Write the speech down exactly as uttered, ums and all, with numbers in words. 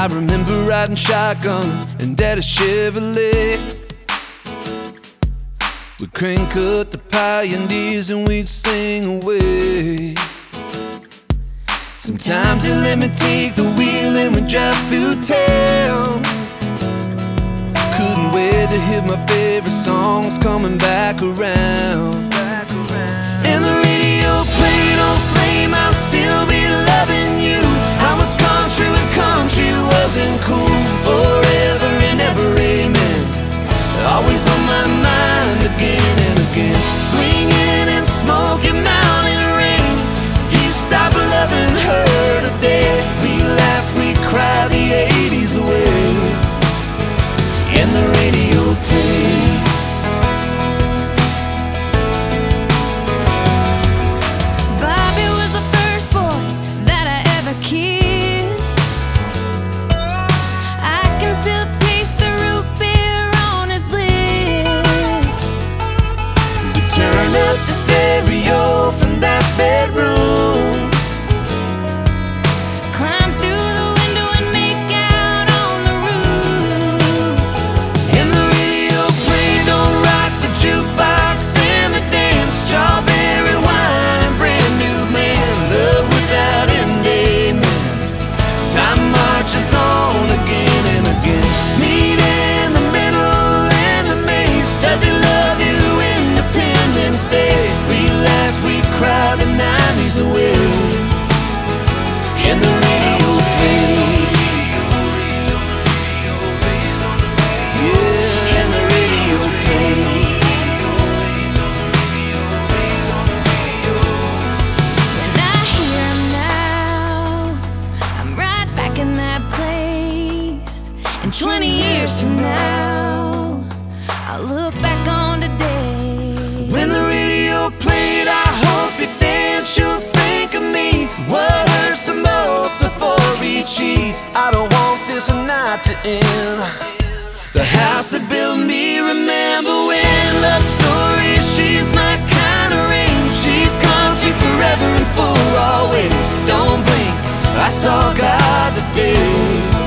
remember riding shotgun in Daddy's Chevrolet. We'd crank up the Pioneers and we'd sing away. Sometimes he'd let me take the wheel and we'd drive through town. Couldn't wait to hear my favorite songs coming back around. And the radio played on flame, I'll still be loving you. I was country when country wasn't cool. Forever and ever, amen. Always on my mind again and again. Swinging and smoking mountain rain. He stopped loving her today. We laughed, we cried the eighties away. And the radio played. Bobby was the first boy that I ever kissed. I can still taste the root beer on his lips. We turned up the stereo from that bedroom. Climb through the window and make out on the roof. And the radio played, don't rock the jukebox and the dance. Strawberry wine, brand new man, love without end, amen. Time marches on again and again. Meet in the middle and the maze. Does he love you? Independence Day. We laughed, we cried the nineties away. And the radio played. Yeah, and the radio played. When I hear him now, I'm right back in that place. And twenty years from now, I'll look back on today. When the radio played, I hope you dance, you'll think of me. What hurts the most before he cheats? I don't want this night to end. The house that built me, remember when? Love story, she's my kind of ring. She's country forever and for always. Don't blink, I saw God today.